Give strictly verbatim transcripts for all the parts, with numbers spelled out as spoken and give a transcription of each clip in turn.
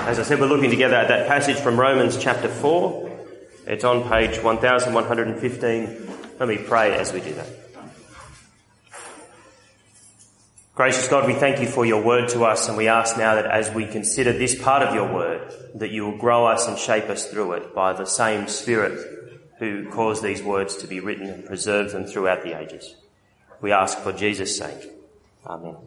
As I said, we're looking together at that passage from Romans chapter four. It's on page one thousand one hundred fifteen. Let me pray as we do that. Gracious God, we thank you for your word to us, and we ask now that as we consider this part of your word, that you will grow us and shape us through it by the same Spirit who caused these words to be written and preserved them throughout the ages. We ask for Jesus' sake. Amen.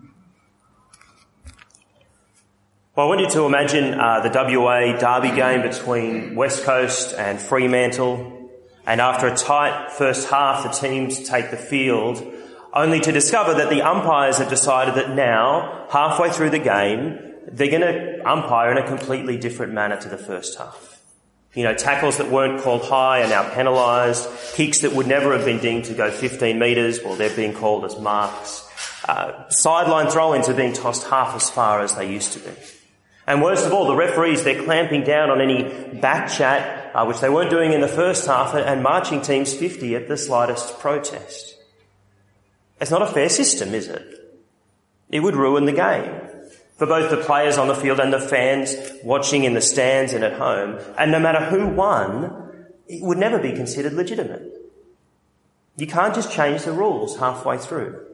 Well, I want you to imagine uh, the W A derby game between West Coast and Fremantle, and after a tight first half, the teams take the field, only to discover that the umpires have decided that now, halfway through the game, they're going to umpire in a completely different manner to the first half. You know, tackles that weren't called high are now penalised. Kicks that would never have been deemed to go fifteen metres, well, they're being called as marks. Uh, sideline throw-ins are being tossed half as far as they used to be. And worst of all, the referees, they're clamping down on any back chat, uh, which they weren't doing in the first half, and, and marching teams fifty at the slightest protest. It's not a fair system, is it? It would ruin the game for both the players on the field and the fans watching in the stands and at home. And no matter who won, it would never be considered legitimate. You can't just change the rules halfway through.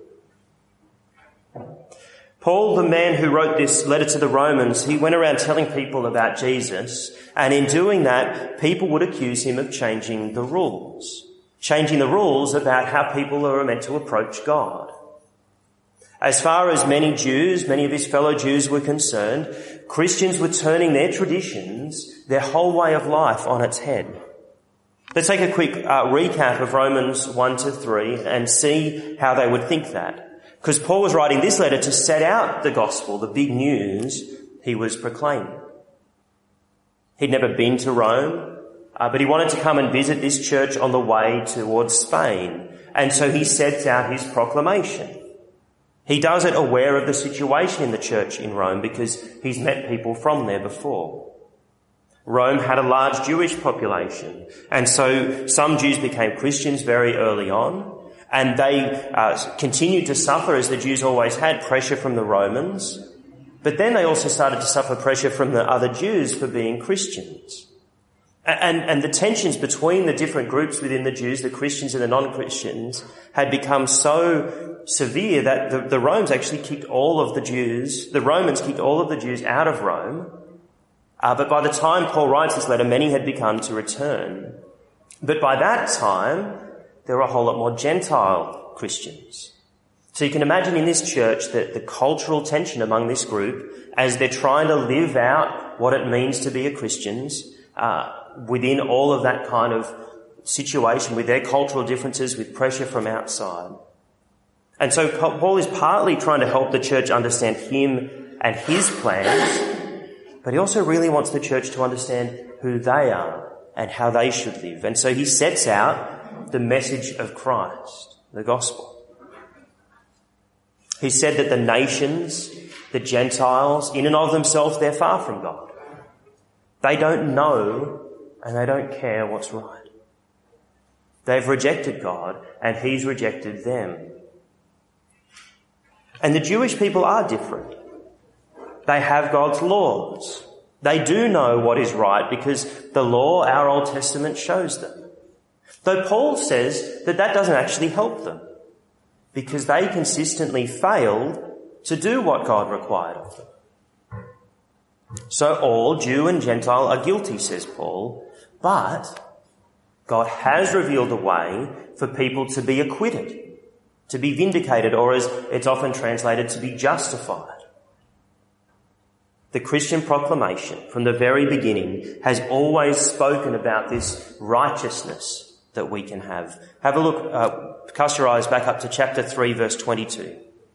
Paul, the man who wrote this letter to the Romans, he went around telling people about Jesus, and in doing that, people would accuse him of changing the rules. Changing the rules about how people are meant to approach God. As far as many Jews, many of his fellow Jews were concerned, Christians were turning their traditions, their whole way of life on its head. Let's take a quick uh, recap of Romans one to three and see how they would think that. Because Paul was writing this letter to set out the gospel, the big news he was proclaiming. He'd never been to Rome, uh, but he wanted to come and visit this church on the way towards Spain. And so he sets out his proclamation. He does it aware of the situation in the church in Rome because he's met people from there before. Rome had a large Jewish population, and so some Jews became Christians very early on. And they uh, continued to suffer, as the Jews always had, pressure from the Romans. But then they also started to suffer pressure from the other Jews for being Christians. And, and the tensions between the different groups within the Jews, the Christians and the non-Christians, had become so severe that the, the Romans actually kicked all of the Jews, the Romans kicked all of the Jews out of Rome. Uh, but by the time Paul writes this letter, many had begun to return. But by that time, there were a whole lot more Gentile Christians. So you can imagine in this church that the cultural tension among this group, as they're trying to live out what it means to be a Christians, uh, within all of that kind of situation, with their cultural differences, with pressure from outside. And so Paul is partly trying to help the church understand him and his plans, but he also really wants the church to understand who they are and how they should live. And so he sets out the message of Christ, the gospel. He said that the nations, the Gentiles, in and of themselves, they're far from God. They don't know and they don't care what's right. They've rejected God and he's rejected them. And the Jewish people are different. They have God's laws. They do know what is right because the law, our Old Testament, shows them. Though Paul says that that doesn't actually help them because they consistently failed to do what God required of them. So all Jew and Gentile are guilty, says Paul, but God has revealed a way for people to be acquitted, to be vindicated, or as it's often translated, to be justified. The Christian proclamation from the very beginning has always spoken about this righteousness that we can have. Have a look, uh, cast your eyes back up to chapter three, verse twenty-two.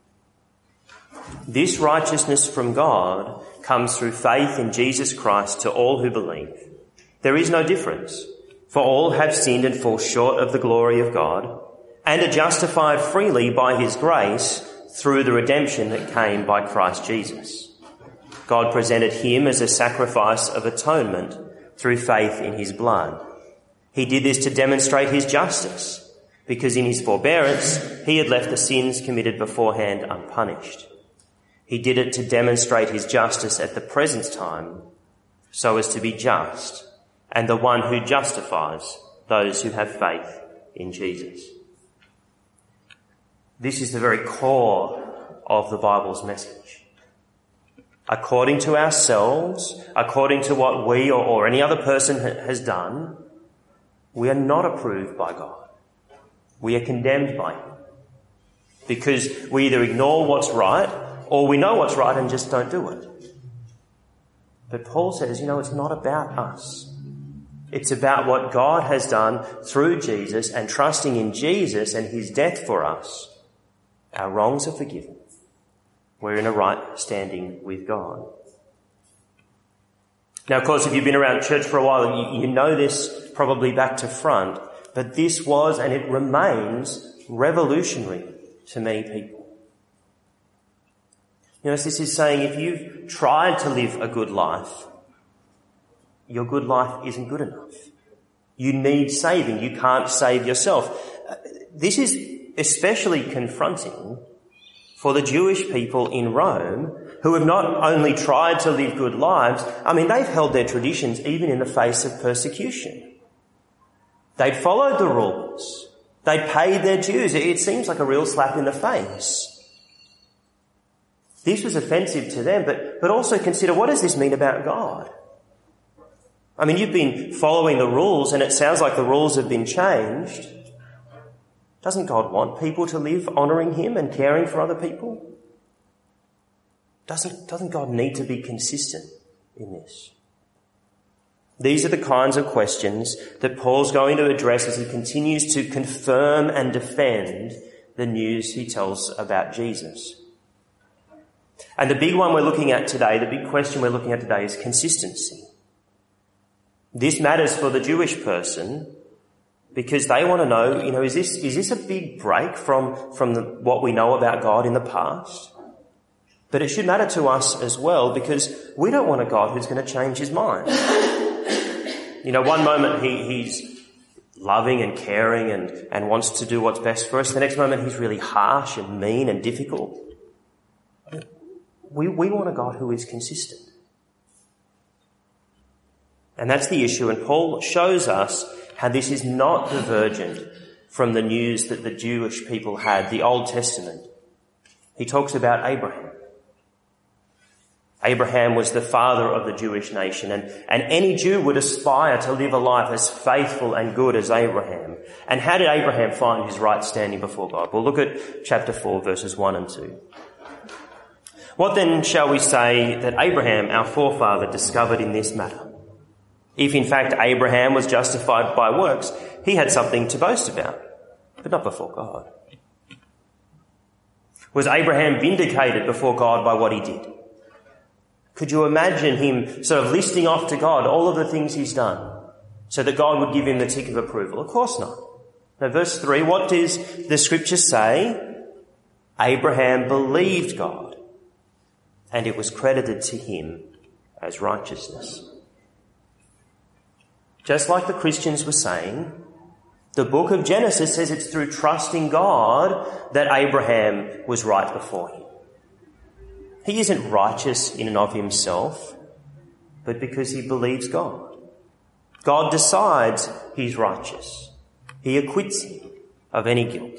This righteousness from God comes through faith in Jesus Christ to all who believe. There is no difference, for all have sinned and fall short of the glory of God, and are justified freely by his grace through the redemption that came by Christ Jesus. God presented him as a sacrifice of atonement through faith in his blood. He did this to demonstrate his justice, because in his forbearance he had left the sins committed beforehand unpunished. He did it to demonstrate his justice at the present time, so as to be just and the one who justifies those who have faith in Jesus. This is the very core of the Bible's message. According to ourselves, according to what we or, or any other person ha- has done, we are not approved by God. We are condemned by him. Because we either ignore what's right or we know what's right and just don't do it. But Paul says, you know, it's not about us. It's about what God has done through Jesus, and trusting in Jesus and his death for us. Our wrongs are forgiven. We're in a right standing with God. Now, of course, if you've been around church for a while, you, you know this probably back to front, but this was and it remains revolutionary to many people. You know, this is saying if you've tried to live a good life, your good life isn't good enough. You need saving. You can't save yourself. This is especially confronting for the Jewish people in Rome, who have not only tried to live good lives, I mean, they've held their traditions even in the face of persecution. They'd followed the rules. They'd paid their dues. It seems like a real slap in the face. This was offensive to them, but, but also consider, what does this mean about God? I mean, you've been following the rules and it sounds like the rules have been changed. Doesn't God want people to live honouring him and caring for other people? Doesn't, doesn't God need to be consistent in this? These are the kinds of questions that Paul's going to address as he continues to confirm and defend the news he tells about Jesus. And the big one we're looking at today, the big question we're looking at today is consistency. This matters for the Jewish person because they want to know, you know, is this, is this a big break from, from the, what we know about God in the past? But it should matter to us as well because we don't want a God who's going to change his mind. You know, one moment he, he's loving and caring and, and wants to do what's best for us. The next moment he's really harsh and mean and difficult. We, we want a God who is consistent. And that's the issue. And Paul shows us how this is not divergent from the news that the Jewish people had, the Old Testament. He talks about Abraham. Abraham was the father of the Jewish nation, and, and any Jew would aspire to live a life as faithful and good as Abraham. And how did Abraham find his right standing before God? Well, look at chapter four, verses one and two. What then shall we say that Abraham, our forefather, discovered in this matter? If in fact Abraham was justified by works, he had something to boast about, but not before God. Was Abraham vindicated before God by what he did? Could you imagine him sort of listing off to God all of the things he's done so that God would give him the tick of approval? Of course not. Now, verse three, what does the scripture say? Abraham believed God, and it was credited to him as righteousness. Just like the Christians were saying, the book of Genesis says it's through trusting God that Abraham was right before him. He isn't righteous in and of himself, but because he believes God. God decides he's righteous. He acquits him of any guilt.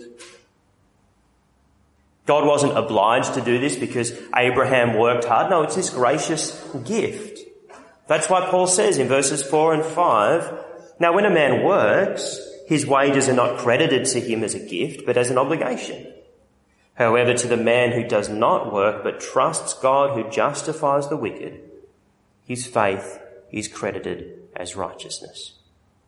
God wasn't obliged to do this because Abraham worked hard. No, it's his gracious gift. That's why Paul says in verses four and five, now when a man works, his wages are not credited to him as a gift, but as an obligation. However, to the man who does not work but trusts God who justifies the wicked, his faith is credited as righteousness.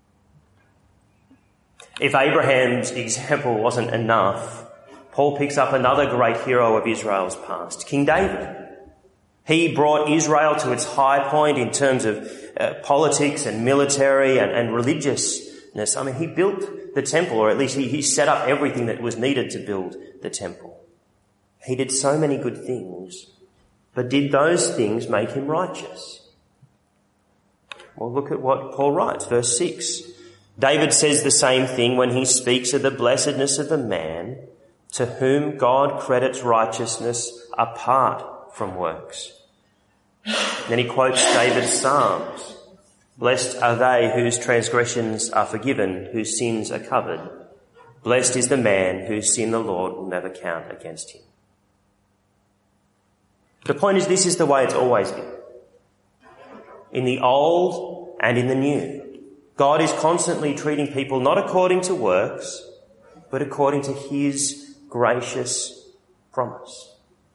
If Abraham's example wasn't enough, Paul picks up another great hero of Israel's past, King David. He brought Israel to its high point in terms of uh, politics and military and, and religiousness. I mean, he built the temple, or at least he, he set up everything that was needed to build the temple. He did so many good things, but did those things make him righteous? Well, look at what Paul writes, verse six. David says the same thing when he speaks of the blessedness of the man to whom God credits righteousness apart from works. Then he quotes David's Psalms. Blessed are they whose transgressions are forgiven, whose sins are covered. Blessed is the man whose sin the Lord will never count against him. The point is, this is the way it's always been. In the old and in the new, God is constantly treating people not according to works, but according to his gracious promise.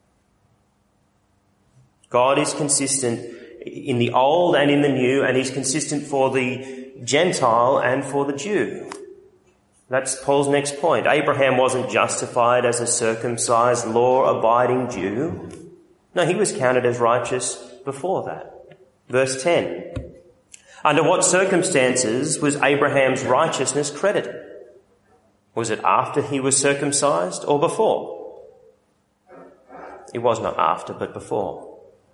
God is consistent in the old and in the new, and he's consistent for the Gentile and for the Jew. That's Paul's next point. Abraham wasn't justified as a circumcised, law-abiding Jew. No, he was counted as righteous before that. Verse ten. Under what circumstances was Abraham's righteousness credited? Was it after he was circumcised or before? It was not after, but before.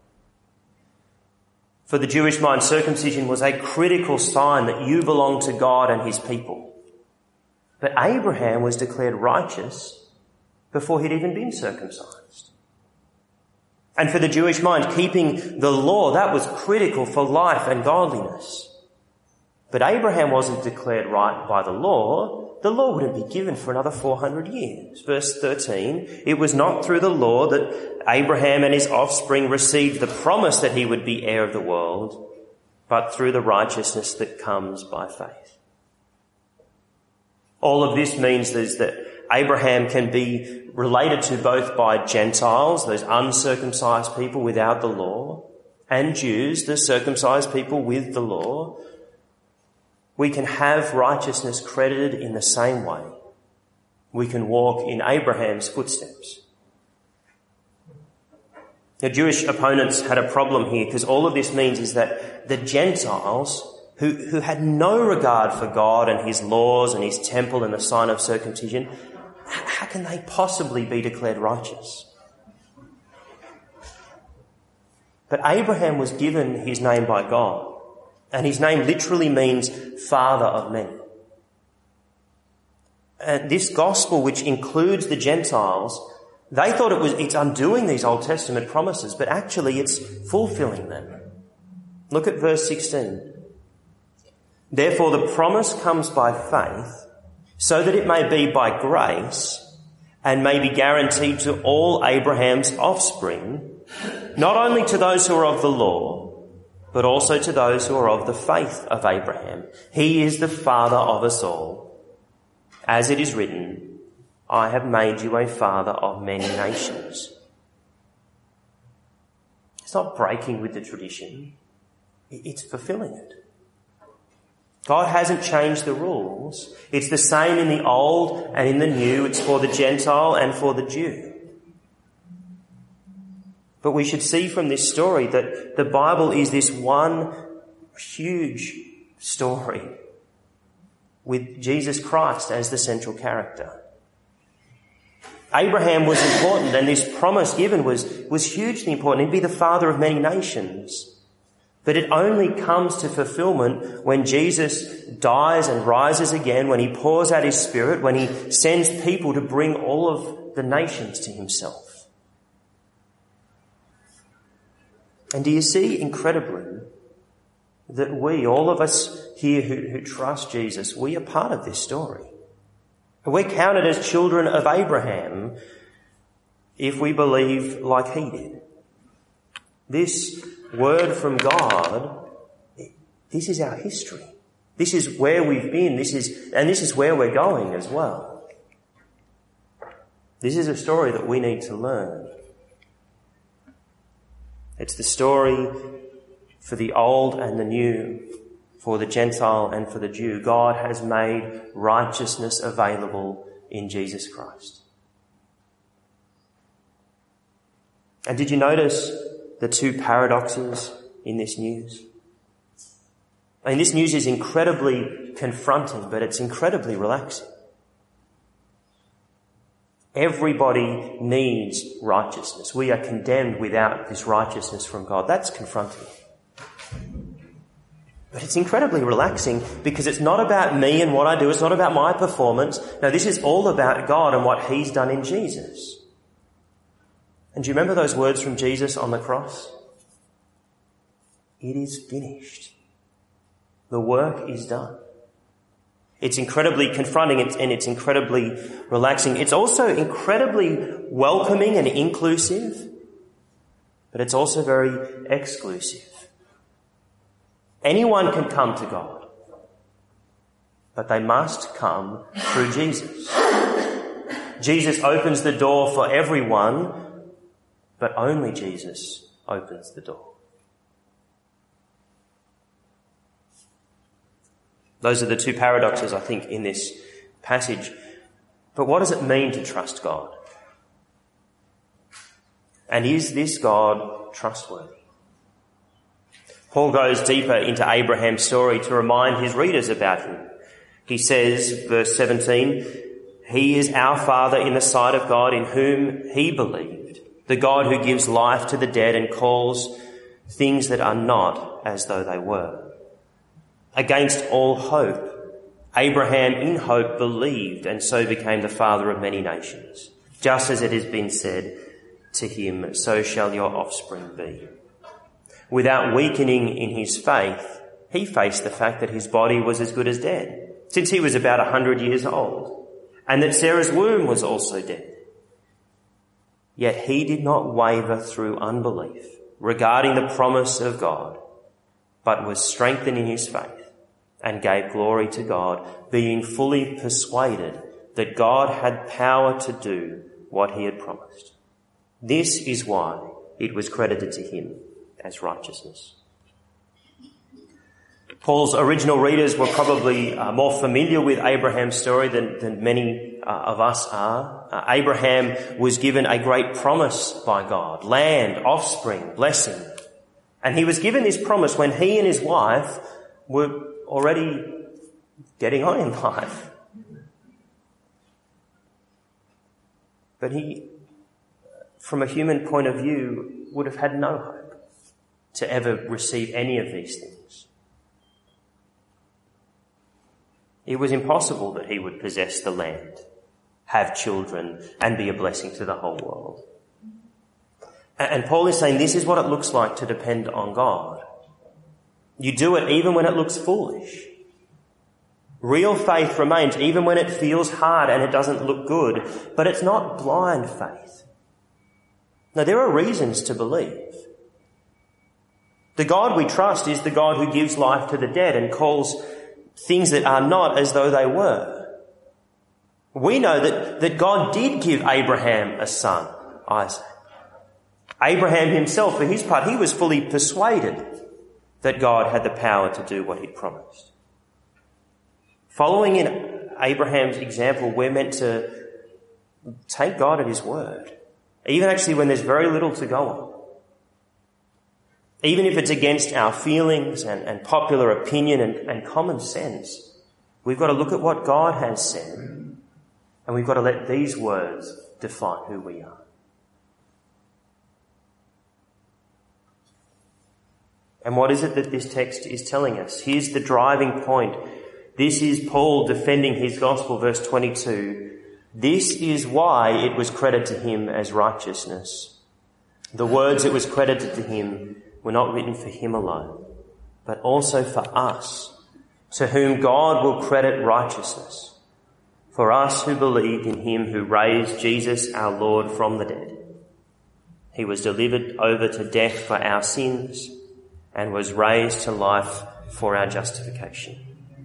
For the Jewish mind, circumcision was a critical sign that you belong to God and his people. But Abraham was declared righteous before he'd even been circumcised. And for the Jewish mind, keeping the law, that was critical for life and godliness. But Abraham wasn't declared right by the law. The law wouldn't be given for another four hundred years. Verse thirteen, it was not through the law that Abraham and his offspring received the promise that he would be heir of the world, but through the righteousness that comes by faith. All of this means that Abraham can be related to both by Gentiles, those uncircumcised people without the law, and Jews, the circumcised people with the law. We can have righteousness credited in the same way. We can walk in Abraham's footsteps. The Jewish opponents had a problem here, because all of this means is that the Gentiles, who, who had no regard for God and his laws and his temple and the sign of circumcision, how can they possibly be declared righteous? But Abraham was given his name by God. And his name literally means father of many. And this gospel, which includes the Gentiles, they thought it was, it's undoing these Old Testament promises, but actually it's fulfilling them. Look at verse sixteen. Therefore the promise comes by faith, so that it may be by grace, and may be guaranteed to all Abraham's offspring, not only to those who are of the law, but also to those who are of the faith of Abraham. He is the father of us all. As it is written, I have made you a father of many nations. It's not breaking with the tradition. It's fulfilling it. God hasn't changed the rules. It's the same in the old and in the new. It's for the Gentile and for the Jew. But we should see from this story that the Bible is this one huge story with Jesus Christ as the central character. Abraham was important, and this promise given was, was hugely important. He'd be the father of many nations. But it only comes to fulfillment when Jesus dies and rises again, when he pours out his Spirit, when he sends people to bring all of the nations to himself. And do you see, incredibly, that we, all of us here who, who trust Jesus, we are part of this story. We're counted as children of Abraham if we believe like he did. This word from God, this is our history. This is where we've been. This is, and this is where we're going as well. This is a story that we need to learn. It's the story for the old and the new, for the Gentile and for the Jew. God has made righteousness available in Jesus Christ. And did you notice the two paradoxes in this news? I mean, this news is incredibly confronting, but it's incredibly relaxing. Everybody needs righteousness. We are condemned without this righteousness from God. That's confronting. But it's incredibly relaxing because it's not about me and what I do. It's not about my performance. No, this is all about God and what he's done in Jesus. And do you remember those words from Jesus on the cross? It is finished. The work is done. It's incredibly confronting and it's incredibly relaxing. It's also incredibly welcoming and inclusive, but it's also very exclusive. Anyone can come to God, but they must come through Jesus. Jesus opens the door for everyone, but only Jesus opens the door. Those are the two paradoxes, I think, in this passage. But what does it mean to trust God? And is this God trustworthy? Paul goes deeper into Abraham's story to remind his readers about him. He says, verse seventeen, "He is our father in the sight of God, in whom he believed, the God who gives life to the dead and calls things that are not as though they were. Against all hope, Abraham in hope believed and so became the father of many nations. Just as it has been said to him, so shall your offspring be." Without weakening in his faith, he faced the fact that his body was as good as dead, since he was about a hundred years old, and that Sarah's womb was also dead. Yet he did not waver through unbelief regarding the promise of God, but was strengthened in his faith and gave glory to God, being fully persuaded that God had power to do what he had promised. This is why it was credited to him as righteousness. Paul's original readers were probably uh, more familiar with Abraham's story than, than many uh, of us are. Uh, Abraham was given a great promise by God: land, offspring, blessing. And he was given this promise when he and his wife were already getting on in life. But he, from a human point of view, would have had no hope to ever receive any of these things. It was impossible that he would possess the land, have children, and be a blessing to the whole world. And Paul is saying this is what it looks like to depend on God. You do it even when it looks foolish. Real faith remains even when it feels hard and it doesn't look good, but it's not blind faith. Now, there are reasons to believe. The God we trust is the God who gives life to the dead and calls things that are not as though they were. We know that, that God did give Abraham a son, Isaac. Abraham himself, for his part, he was fully persuaded that God had the power to do what he'd promised. Following in Abraham's example, we're meant to take God at his word, even actually when there's very little to go on. Even if it's against our feelings and, and popular opinion and, and common sense, we've got to look at what God has said, and we've got to let these words define who we are. And what is it that this text is telling us? Here's the driving point. This is Paul defending his gospel, verse twenty-two. This is why it was credited to him as righteousness. The words it was credited to him were not written for him alone, but also for us, to whom God will credit righteousness, for us who believed in him who raised Jesus our Lord from the dead. He was delivered over to death for our sins and was raised to life for our justification.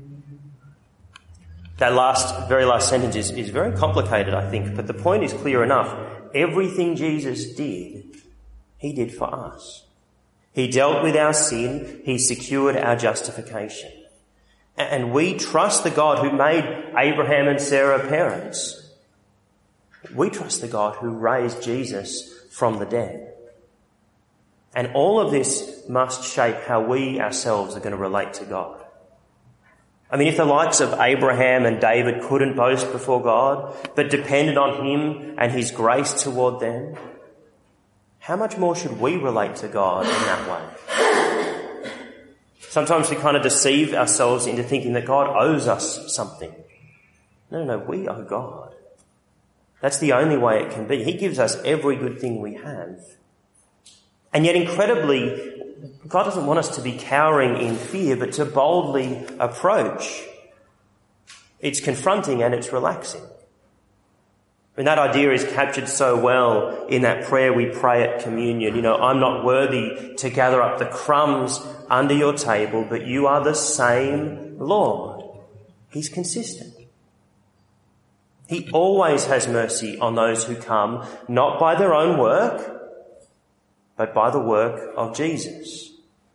That last, very last sentence is, is very complicated, I think, but the point is clear enough. Everything Jesus did, he did for us. He dealt with our sin. He secured our justification. And we trust the God who made Abraham and Sarah parents. We trust the God who raised Jesus from the dead. And all of this must shape how we ourselves are going to relate to God. I mean, if the likes of Abraham and David couldn't boast before God, but depended on him and his grace toward them, how much more should we relate to God in that way? Sometimes we kind of deceive ourselves into thinking that God owes us something. No, no, no, we owe God. That's the only way it can be. He gives us every good thing we have. And yet incredibly, God doesn't want us to be cowering in fear, but to boldly approach. It's confronting and it's relaxing. And that idea is captured so well in that prayer we pray at communion. You know, I'm not worthy to gather up the crumbs under your table, but you are the same Lord. He's consistent. He always has mercy on those who come, not by their own work, but by the work of Jesus.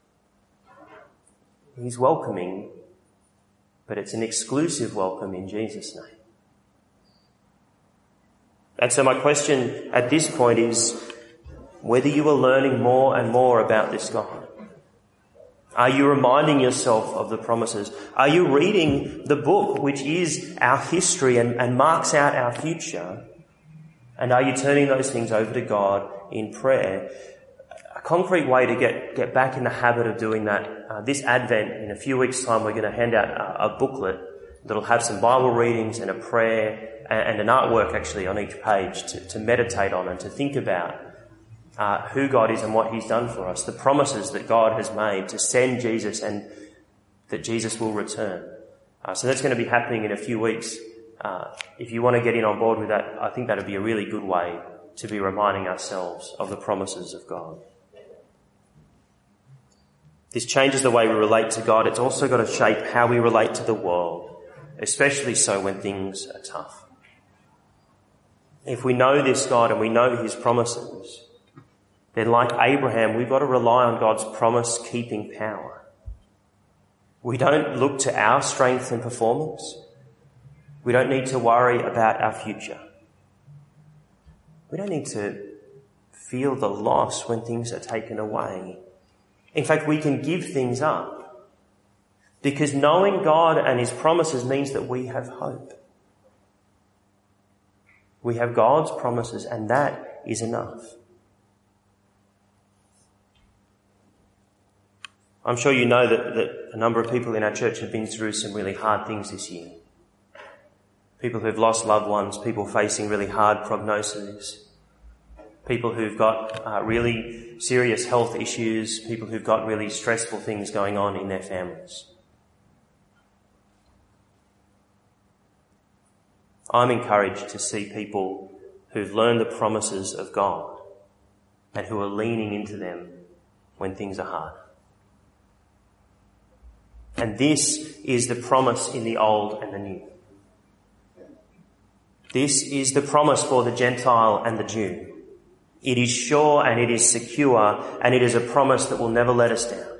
He's welcoming, but it's an exclusive welcome in Jesus' name. And so my question at this point is whether you are learning more and more about this God. Are you reminding yourself of the promises? Are you reading the book which is our history and, and marks out our future? And are you turning those things over to God in prayer? A concrete way to get, get back in the habit of doing that, uh, this Advent, in a few weeks' time, we're going to hand out a, a booklet that'll have some Bible readings and a prayer and, and an artwork actually on each page to, to meditate on and to think about uh, who God is and what He's done for us, the promises that God has made to send Jesus and that Jesus will return. Uh, so that's going to be happening in a few weeks. Uh, if you want to get in on board with that, I think that would be a really good way to be reminding ourselves of the promises of God. This changes the way we relate to God. It's also got to shape how we relate to the world, especially so when things are tough. If we know this God and we know His promises, then like Abraham, we've got to rely on God's promise-keeping power. We don't look to our strength and performance. We don't need to worry about our future. We don't need to feel the loss when things are taken away. In fact, we can give things up because knowing God and His promises means that we have hope. We have God's promises, and that is enough. I'm sure you know that, that a number of people in our church have been through some really hard things this year. People who've lost loved ones, people facing really hard prognoses, people who've got uh, really serious health issues, people who've got really stressful things going on in their families. I'm encouraged to see people who've learned the promises of God and who are leaning into them when things are hard. And this is the promise in the Old and the New. This is the promise for the Gentile and the Jew. It is sure and it is secure, and it is a promise that will never let us down.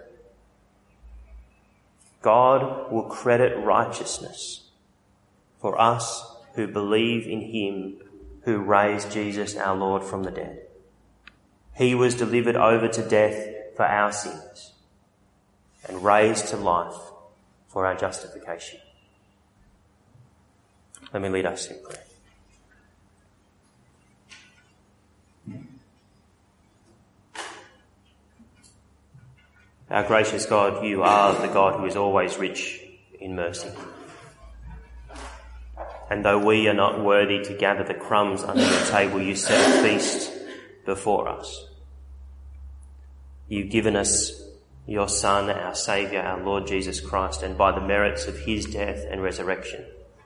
God will credit righteousness for us who believe in Him who raised Jesus our Lord from the dead. He was delivered over to death for our sins and raised to life for our justification. Let me lead us in prayer. Our gracious God, You are the God who is always rich in mercy. And though we are not worthy to gather the crumbs under Your table, You set a feast before us. You've given us Your Son, our Saviour, our Lord Jesus Christ, and by the merits of His death and resurrection,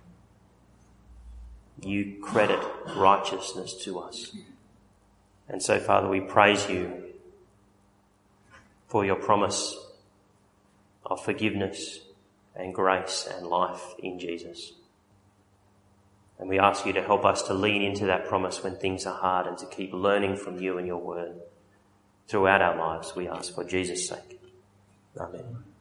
You credit righteousness to us. And so, Father, we praise You for Your promise of forgiveness and grace and life in Jesus. And we ask You to help us to lean into that promise when things are hard and to keep learning from You and Your word throughout our lives, we ask for Jesus' sake. Amen.